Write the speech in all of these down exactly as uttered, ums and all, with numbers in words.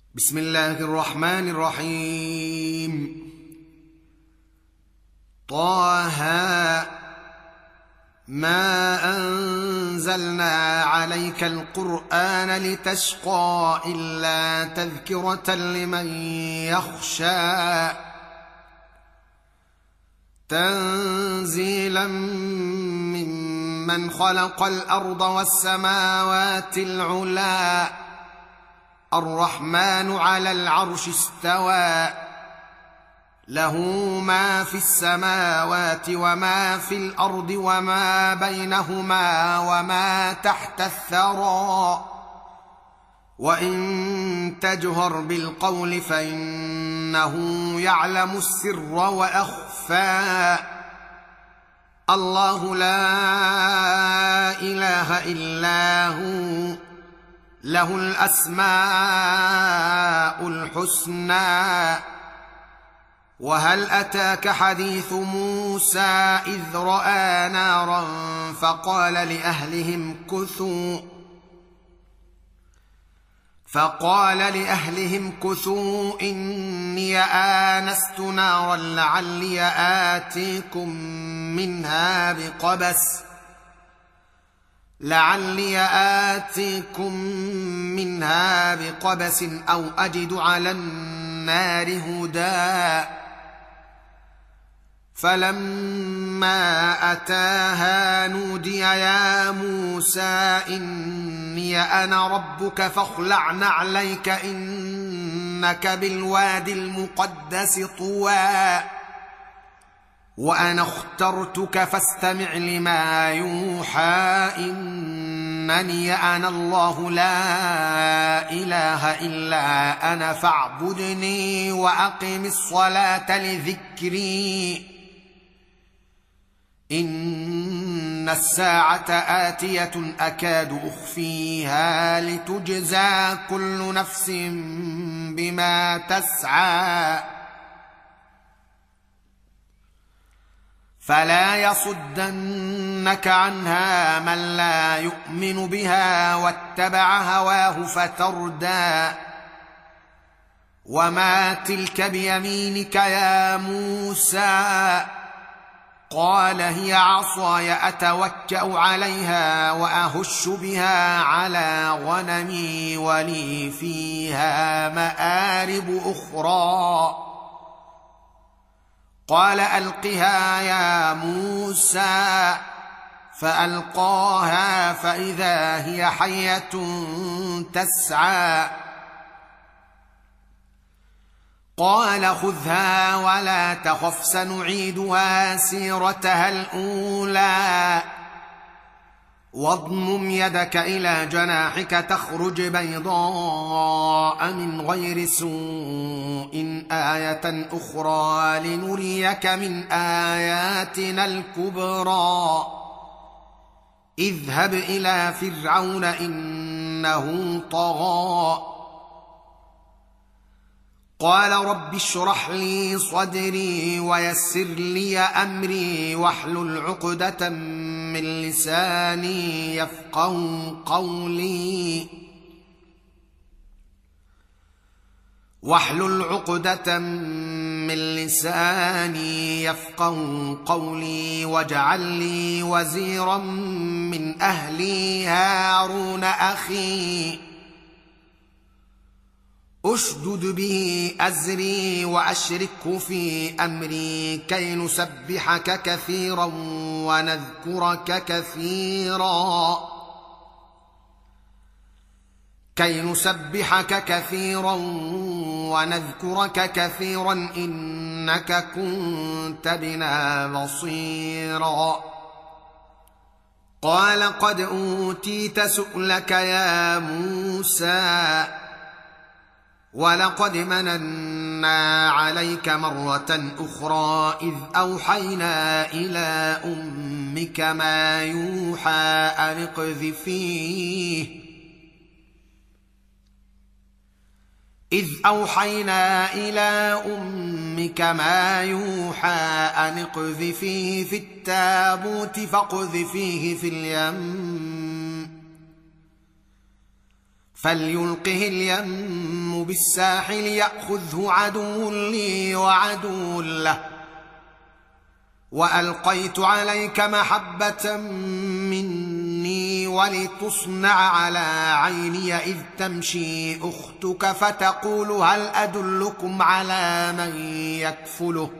بسم الله الرحمن الرحيم. طه ما أنزلنا عليك القرآن لتشقى إلا تذكرة لمن يخشى تنزيلا ممن خلق الأرض والسماوات العلى الرحمن على العرش استوى له ما في السماوات وما في الأرض وما بينهما وما تحت الثرى وإن تجهر بالقول فإنه يعلم السر وأخفى الله لا إله إلا هو له الأسماء الحسنى. وهل أتاك حديث موسى إذ رأى نارا فقال لأهلهم كثوا فقال لأهلهم كثوا إني آنست نارا لعلي آتيكم منها بقبس لعلي آتيكم منها بقبس أو أجد على النار هدى فلما أتاها نودي يا موسى إني أنا ربك فاخلع نعليك إنك بالوادي المقدس طوى وأنا اخترتك فاستمع لما يوحى إنني أنا الله لا إله إلا أنا فاعبدني وأقم الصلاة لذكري إن الساعة آتية أكاد أخفيها لتجزى كل نفس بما تسعى فلا يصدنك عنها من لا يؤمن بها واتبع هواه فتردى وما تلك بيمينك يا موسى قال هي عصاي أتوكأ عليها وأهش بها على غنمي ولي فيها مآرب أخرى قال ألقها يا موسى فألقاها فإذا هي حية تسعى قال خذها ولا تخف سنعيدها سيرتها الأولى واضمم يدك إلى جناحك تخرج بيضاء من غير سوء آية أخرى لنريك من آياتنا الكبرى اذهب إلى فرعون إنه طغى قال رب اشرح لي صدري ويسر لي أمري واحلل عقدة من لساني يفقهوا قولي واحلل عقدة من لساني يفقهوا قولي واجعل لي وزيرا من أهلي هارون أخي أشدد به أزري وأشركه في أمري كي نسبحك كثيرا ونذكرك كثيرا كي نسبحك كثيرا ونذكرك كثيرا إنك كنت بنا بصيرا قال قد أوتيت سؤلك يا موسى ولقد مننا عليك مرة أخرى إذ أوحينا إلى أمك ما يوحى أن اقذفيه إذ أوحينا إلى أمك ما يوحى أن اقذفيه في التابوت فاقذفيه في اليم فليلقه اليم بالساحل يأخذه عدو لي وعدو له، وألقيت عليك محبة مني ولتصنع على عيني إذ تمشي أختك فتقول هل أدلكم على من يكفله،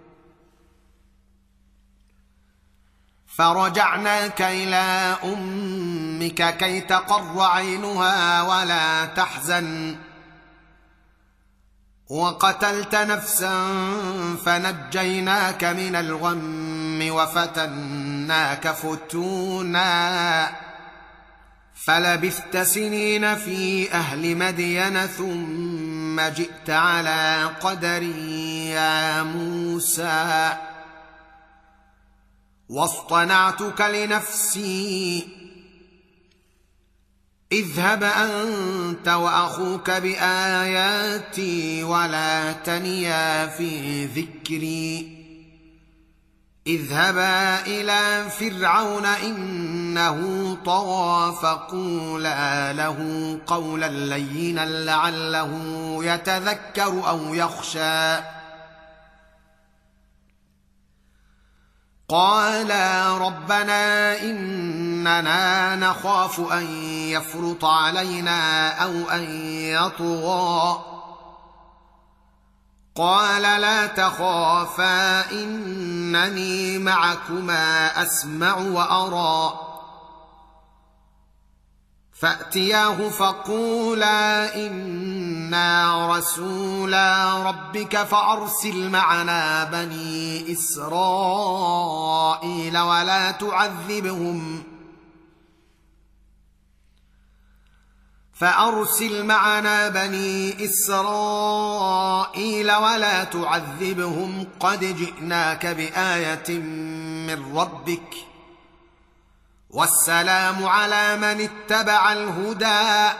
فرجعناك إلى أمك كي تقر عينها ولا تحزن، وقتلت نفسا فنجيناك من الغم وفتناك فتونا، فلبثت سنين في أهل مدين ثم جئت على قدر يا موسى، واصطنعتك لنفسي، اذهب أنت وأخوك بآياتي ولا تنيا في ذكري، اذهبا إلى فرعون إنه طغى فقولا له قولا لينا لعله يتذكر أو يخشى. قالا ربنا إننا نخاف أن يفرط علينا أو أن يطغى، قال لا تخافا إنني معكما أسمع وأرى، فأتياه فقولا إنا رسولا ربك فأرسل معنا بني إسرائيل ولا تعذبهم فأرسل معنا بني إسرائيل ولا تعذبهم قد جئناك بآية من ربك، والسلام على من اتبع الهدى،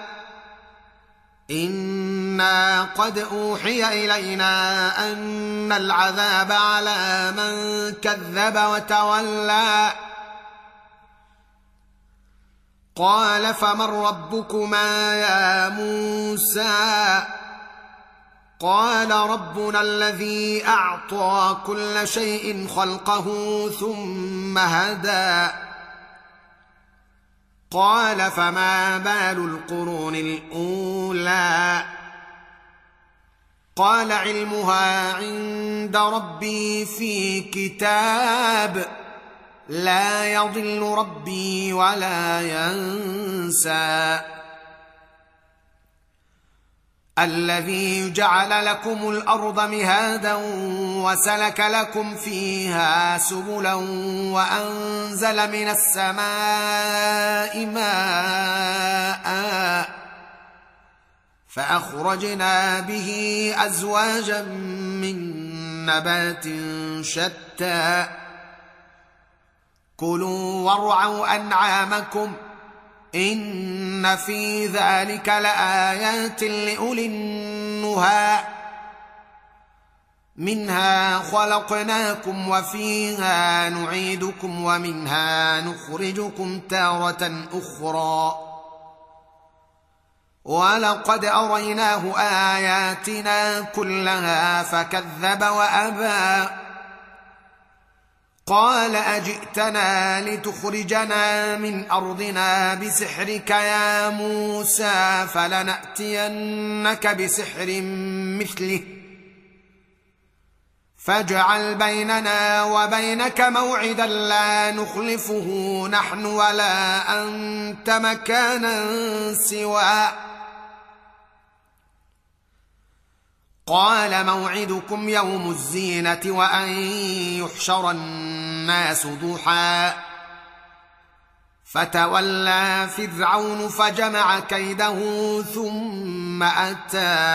إنا قد أوحي إلينا أن العذاب على من كذب وتولى. قال فمن ربكما يا موسى؟ قال ربنا الذي أعطى كل شيء خلقه ثم هدى. قال فما بال القرون الأولى؟ قال علمها عند ربي في كتاب لا يضل ربي ولا ينسى. الذي جعل لكم الأرض مهادا وسلك لكم فيها سبلا وأنزل من السماء ماء فأخرجنا به أزواجا من نبات شتى كلوا وارعوا أنعامكم إن في ذلك لآيات لأولي النهى منها خلقناكم وفيها نعيدكم ومنها نخرجكم تارة أخرى ولقد أريناه آياتنا كلها فكذب وأبى. قال أجئتنا لتخرجنا من أرضنا بسحرك يا موسى فلنأتينك بسحر مثله فاجعل بيننا وبينك موعدا لا نخلفه نحن ولا أنت مكانا سوى. قال موعدكم يوم الزينة وأن يحشر الناس ضحى فتولى فرعون فجمع كيده ثم أتى.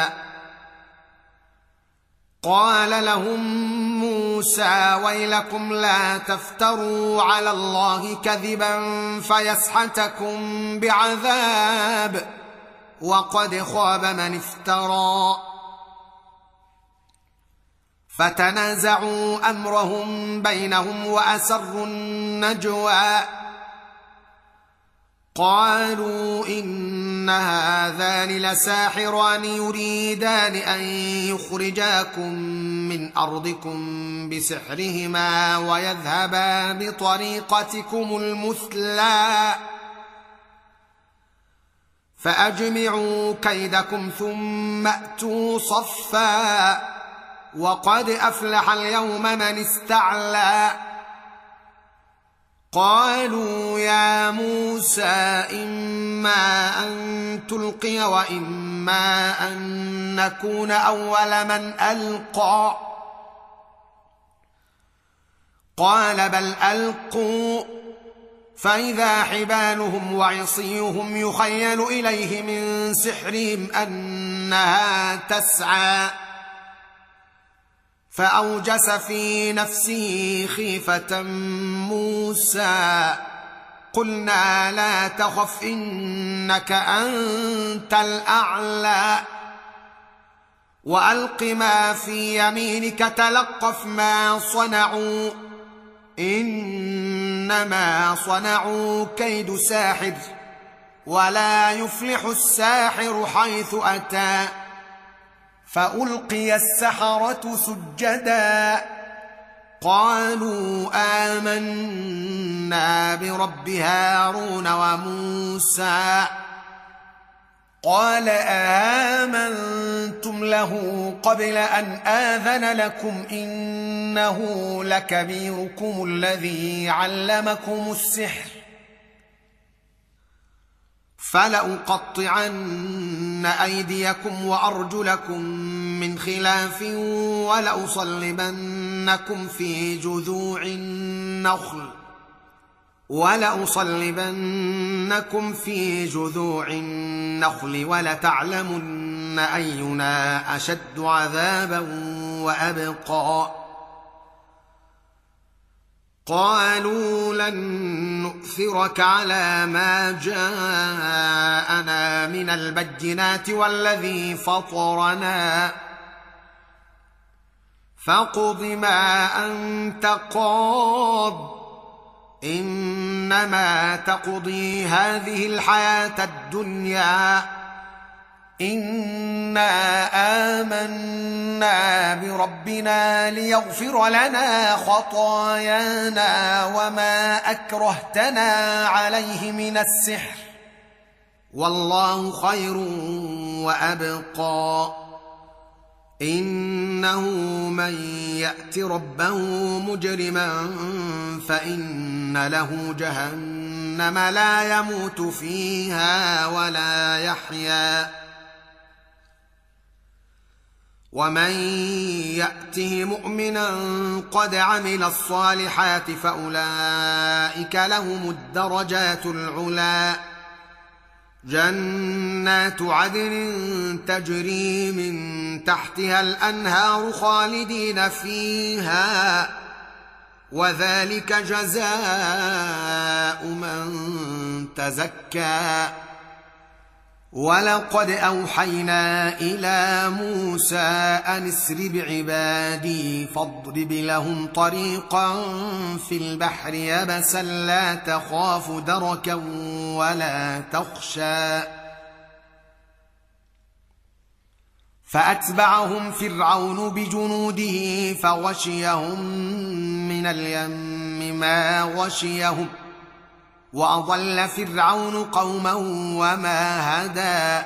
قال لهم موسى ويلكم لا تفتروا على الله كذبا فيسحتكم بعذاب وقد خاب من افترى. فتنازعوا أمرهم بينهم وأسروا النجوى. قالوا إن هذان لساحران يريدان أن يخرجاكم من أرضكم بسحرهما ويذهبا بطريقتكم المثلى فأجمعوا كيدكم ثم أتوا صفا وقد أفلح اليوم من استعلى قالوا يا موسى إما أن تلقي وإما أن نكون أول من ألقى قال بل ألقوا فإذا حبالهم وعصيهم يخيل إليه من سحرهم أنها تسعى فأوجس في نفسه خيفة موسى قلنا لا تخف إنك أنت الأعلى وألق ما في يمينك تلقف ما صنعوا إنما صنعوا كيد ساحر ولا يفلح الساحر حيث أتى فألقي السحرة سجدا قالوا آمنا برب هارون وموسى قال آمنتم له قبل أن آذن لكم إنه لكبيركم الذي علمكم السحر فلأقطعن أيديكم وأرجلكم من خلاف ولأصلبنكم في جذوع النخل ولأصلبنكم في جذوع النخل ولتعلمن أينا أشد عذابا وأبقى قالوا لن نؤثرك على ما جاءنا من البينات والذي فطرنا فاقض ما أنت قاض إنما تقضي هذه الحياة الدنيا إنا آمنا بربنا ليغفر لنا خطايانا وما أكرهتنا عليه من السحر والله خير وأبقى إنه من يأت ربه مجرما فإن له جهنم لا يموت فيها ولا يحيا ومن يأته مؤمنا قد عمل الصالحات فأولئك لهم الدرجات العلى جنات عدن تجري من تحتها الأنهار خالدين فيها وذلك جزاء من تزكى ولقد أوحينا إلى موسى أن اسر بعبادي فاضرب لهم طريقا في البحر يبسا لا تخاف دركا ولا تخشى فأتبعهم فرعون بجنوده فغشيهم من اليم ما غشيهم وأضل فرعون قوما وما هدى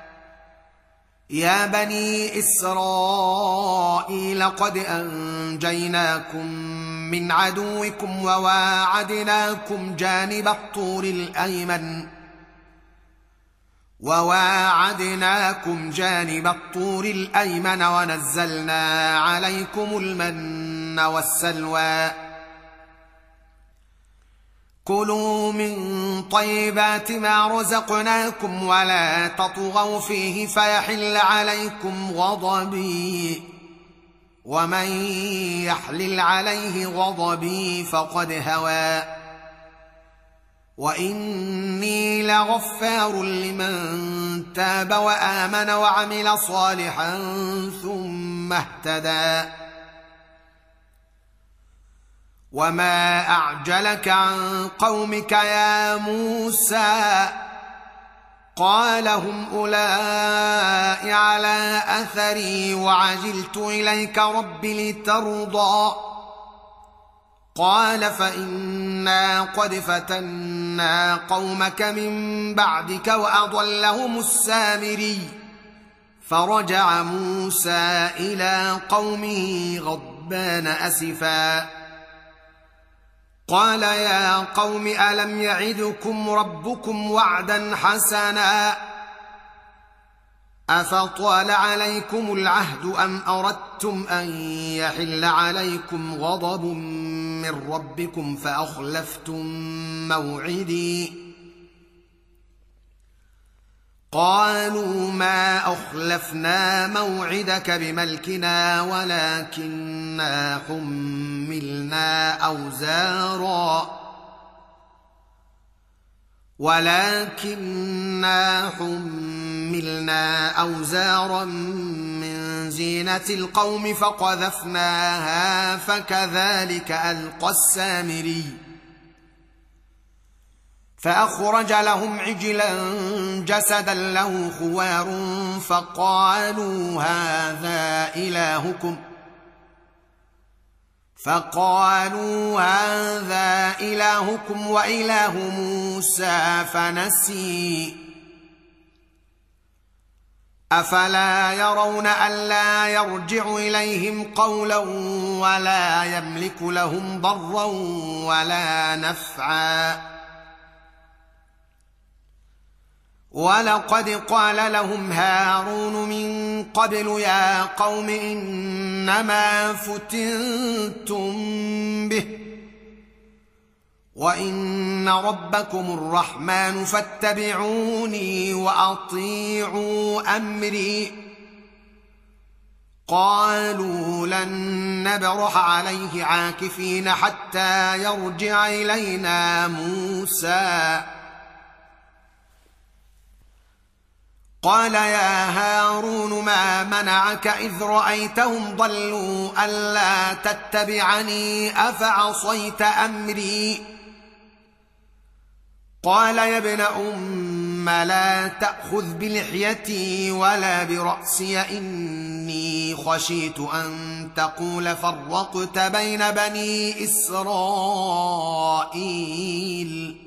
يا بني إسرائيل قد أنجيناكم من عدوكم وواعدناكم جانب الطور الأيمن وواعدناكم جانب الطور الأيمن ونزلنا عليكم المن والسلوى كلوا من طيبات ما رزقناكم ولا تطغوا فيه فيحل عليكم غضبي ومن يحلل عليه غضبي فقد هوى وإني لغفار لمن تاب وآمن وعمل صالحا ثم اهتدى وما أعجلك عن قومك يا موسى قال هم أولئك على أثري وعجلت إليك رب لترضى قال فإنا قد فتنا قومك من بعدك وأضلهم السامري فرجع موسى إلى قومه غضبان أسفا قال يا قوم ألم يعدكم ربكم وعدا حسنا أفطال عليكم العهد أم أردتم أن يحل عليكم غضب من ربكم فأخلفتم موعدي قالوا ما أخلفنا موعدك بملكنا ولكننا حملنا أوزارا ولكننا حملنا أوزارا من زينة القوم فقذفناها فكذلك ألقى السامري فأخرج لهم عجلا جسدا له خوار فقالوا هذا إلهكم فقالوا هذا إلهكم وإله موسى فنسي أفلا يرون ألا يرجع إليهم قولا ولا يملك لهم ضرا ولا نفعا ولقد قال لهم هارون من قبل يا قوم إنما فتنتم به وإن ربكم الرحمن فاتبعوني وأطيعوا أمري قالوا لن نبرح عليه عاكفين حتى يرجع إلينا موسى قال يا هارون ما منعك إذ رأيتهم ضلوا ألا تتبعني أفعصيت أمري قال يا ابن أم لا تأخذ بلحيتي ولا برأسي إني خشيت أن تقول فرقت بين بني إسرائيل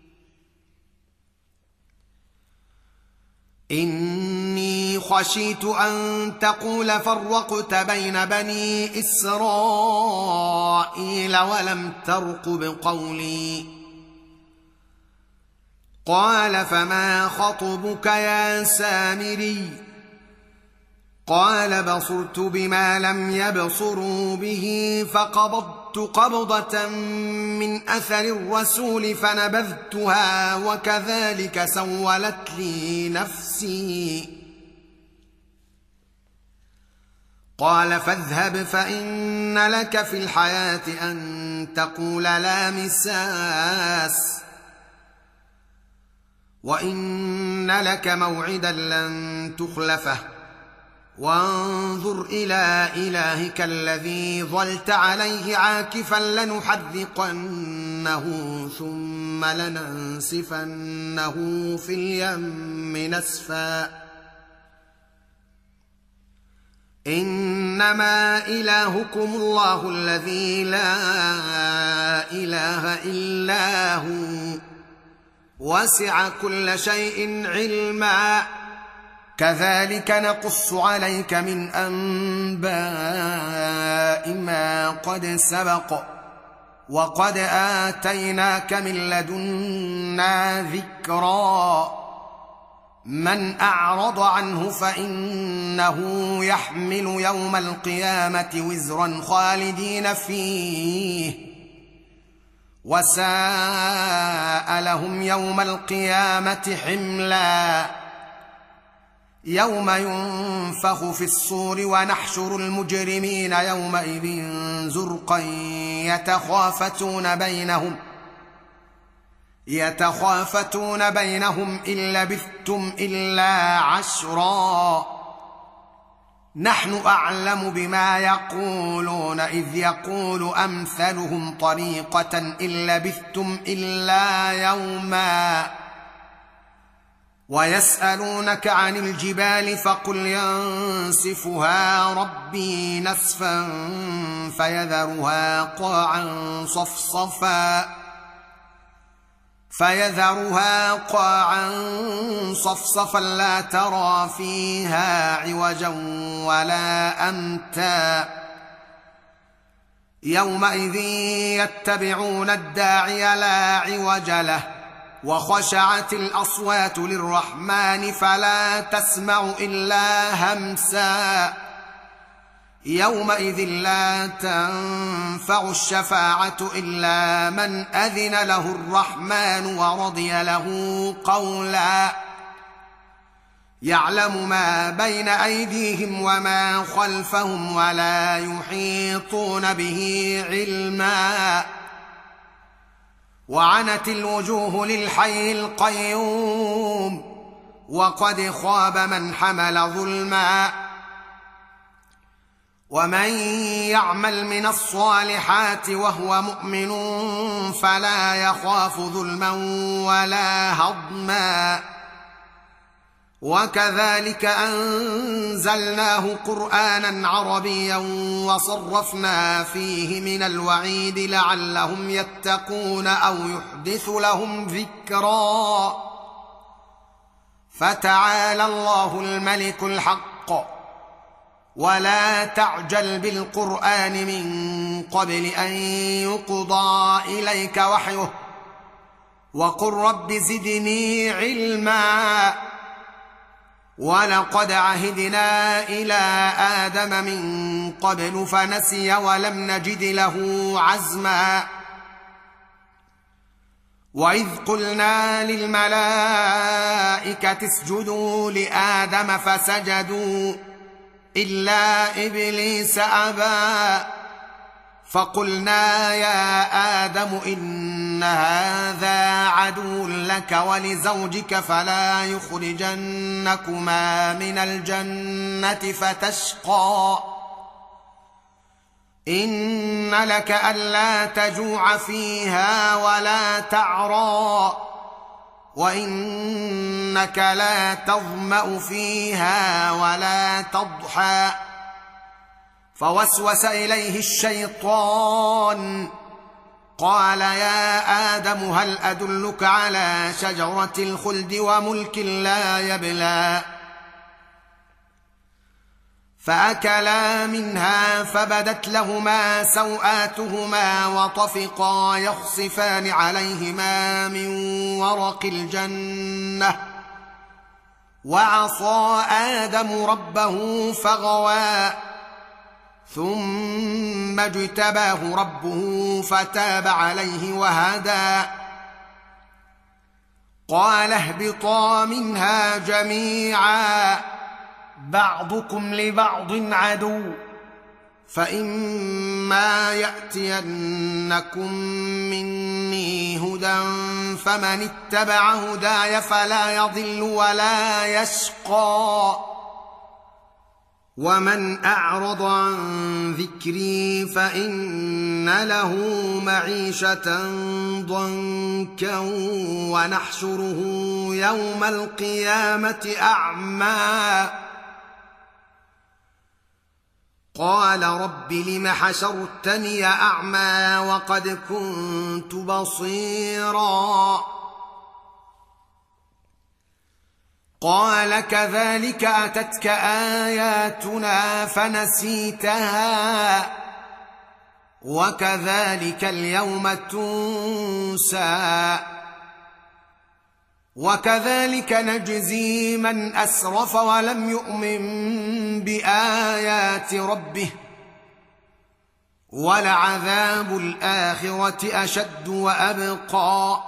إني خشيت أن تقول فرقت بين بني إسرائيل ولم ترقب قولي قال فما خطبك يا سامري قال بصرت بما لم يبصروا به فقبضت قبضة من أثر الرسول فنبذتها وكذلك سولت لي نفسي قال فاذهب فإن لك في الحياة أن تقول لا مساس وإن لك موعدا لن تخلفه وانظر إلى إلهك الذي ظلت عليه عاكفا لنحرقنه ثم لننسفنه في اليم نسفا إنما إلهكم الله الذي لا إله إلا هو وسع كل شيء علما كذلك نقص عليك من أنباء ما قد سبق وقد آتيناك من لدنا ذكرا من أعرض عنه فإنه يحمل يوم القيامة وزرا خالدين فيه وساء لهم يوم القيامة حملا يوم ينفخ في الصور ونحشر المجرمين يومئذ زرقا يتخافتون بينهم يتخافتون بينهم إن لبثتم إلا عشرا نحن أعلم بما يقولون إذ يقول أمثلهم طريقة إن لبثتم إلا يوما ويسألونك عن الجبال فقل ينسفها ربي نسفا فيذرها قاعا صفصفا فيذرها قاعا صفصفا لا ترى فيها عوجا ولا أمتا يومئذ يتبعون الداعي لا عوج له وخشعت الأصوات للرحمن فلا تسمع إلا همسا يومئذ لا تنفع الشفاعة إلا من أذن له الرحمن ورضي له قولا يعلم ما بين أيديهم وما خلفهم ولا يحيطون به علما وعنت الوجوه للحي القيوم وقد خاب من حمل ظلما ومن يعمل من الصالحات وهو مؤمن فلا يخاف ظلما ولا هضما وكذلك أنزلناه قرآنا عربيا وصرفنا فيه من الوعيد لعلهم يتقون أو يحدث لهم ذكرا فتعالى الله الملك الحق ولا تعجل بالقرآن من قبل أن يقضى إليك وحيه وقل رب زدني علما ولقد عهدنا إلى آدم من قبل فنسي ولم نجد له عزما وإذ قلنا للملائكة اسجدوا لآدم فسجدوا إلا إبليس أبى فقلنا يا آدم إن هذا عدو لك ولزوجك فلا يخرجنكما من الجنة فتشقى إن لك ألا تجوع فيها ولا تعرى وإنك لا تظمأ فيها ولا تضحى فوسوس إليه الشيطان قال يا آدم هل أدلك على شجرة الخلد وملك لا يبلى فأكلا منها فبدت لهما سوآتهما وطفقا يخصفان عليهما من ورق الجنة وعصى آدم ربه فغوى ثم اجتباه ربه فتاب عليه وهدى قال اهبطا منها جميعا بعضكم لبعض عدو فإما يأتينكم مني هدى فمن اتبع هداي فلا يضل ولا يشقى ومن أعرض عن ذكري فإن له معيشة ضنكا ونحشره يوم القيامة أعمى قال رب لم حشرتني أعمى وقد كنت بصيرا قال كذلك أتتك آياتنا فنسيتها وكذلك اليوم تنسى وكذلك نجزي من أسرف ولم يؤمن بآيات ربه ولعذاب الآخرة أشد وأبقى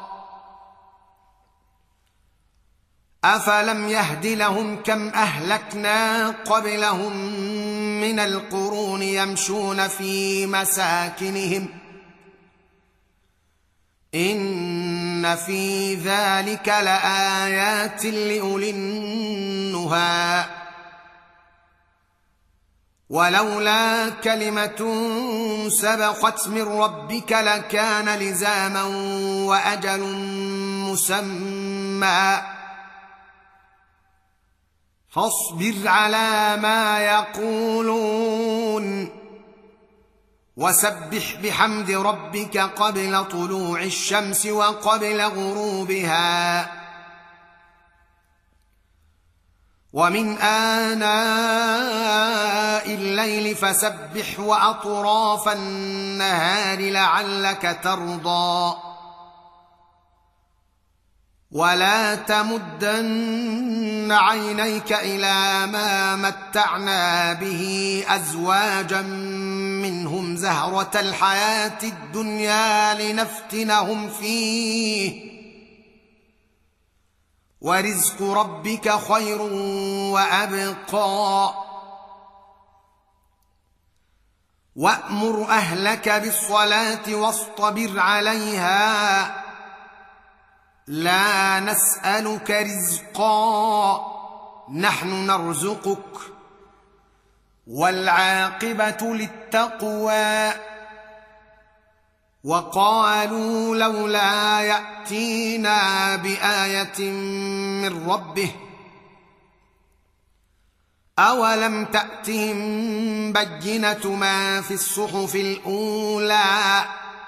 أفلم يهد لهم كم أهلكنا قبلهم من القرون يمشون في مساكنهم إن في ذلك لآيات لأولي النهى ولولا كلمة سبقت من ربك لكان لزاما وأجل مسمى فاصبر على ما يقولون وسبح بحمد ربك قبل طلوع الشمس وقبل غروبها ومن آناء الليل فسبح وأطراف النهار لعلك ترضى ولا تمدن عينيك إلى ما متعنا به أزواجا منهم زهرة الحياة الدنيا لنفتنهم فيه ورزق ربك خير وأبقى وأمر أهلك بالصلاة واصطبر عليها لا نسألك رزقا نحن نرزقك والعاقبة للتقوى وقالوا لولا يأتينا بآية من ربه أولم تأتهم بينة ما في الصحف الأولى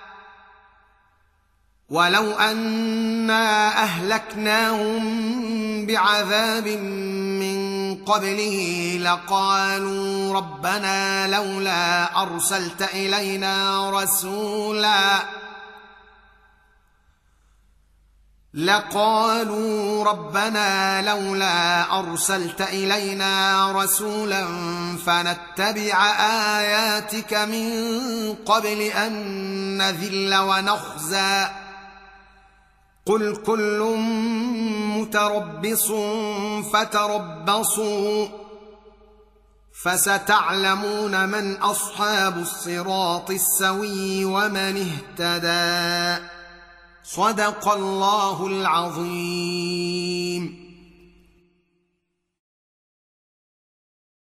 ولو أنا أهلكناهم بعذاب من قبله لقالوا ربنا لولا أرسلت إلينا رسولا لقالوا ربنا لولا أرسلت إلينا رسولا فنتبع آياتك من قبل أن نذل ونخزى قل كل متربص فتربصوا فستعلمون من أصحاب الصراط السوي ومن اهتدى صدق الله العظيم.